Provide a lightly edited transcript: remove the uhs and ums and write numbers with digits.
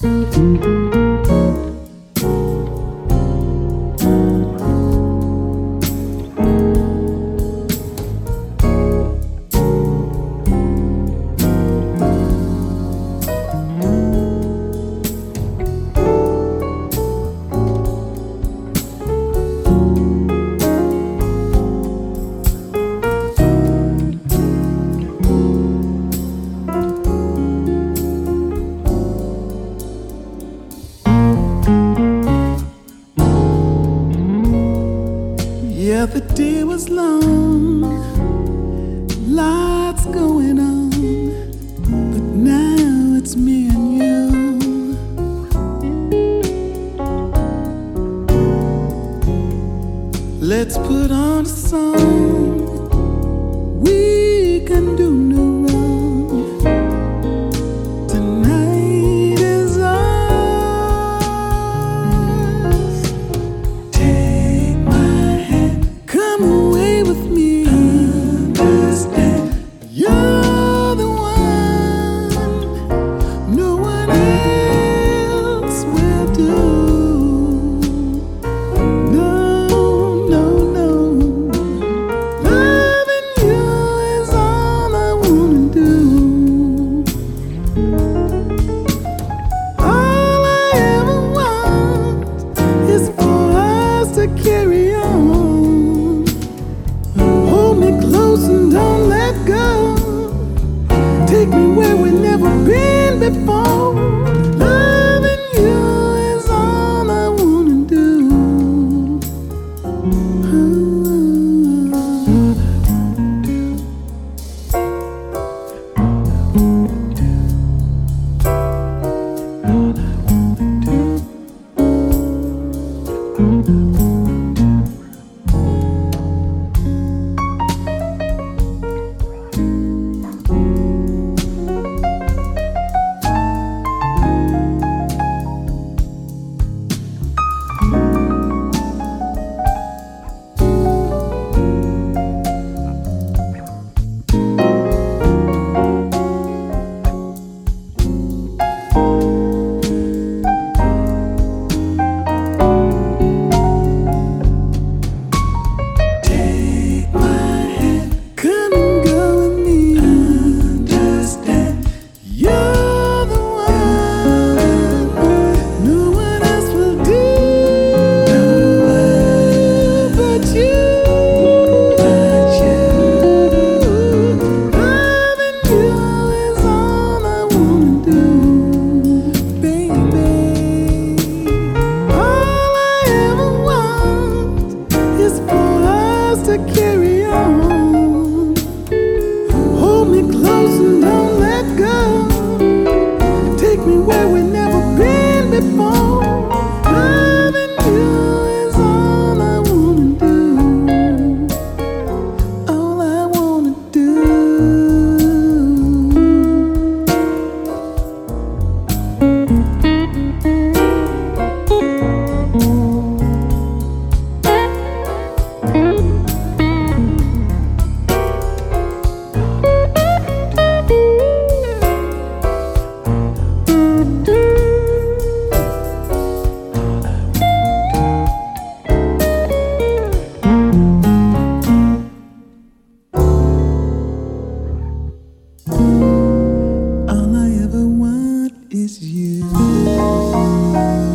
Yeah, the day was long, lots going on, but now it's me and you. Let's put on a song, we can do no wrong. Tonight is ours. Take my hand, come away with me. Understand, you're the one, no one else will do. No, no, no. Loving you is all I wanna do. All I ever want is for us to carry on. Hold me close and don't let go. Take me where we've never been before. Loving you is all I wanna do. Come and go with me. Understand, you're the one, no one else will do. But you. Loving you is all I wanna do, baby. All I ever want is for us to carry on. Hold me close and don't let go. Take me where we've never been before. Loving you is all I wanna do. All I wanna do. All I ever want is you.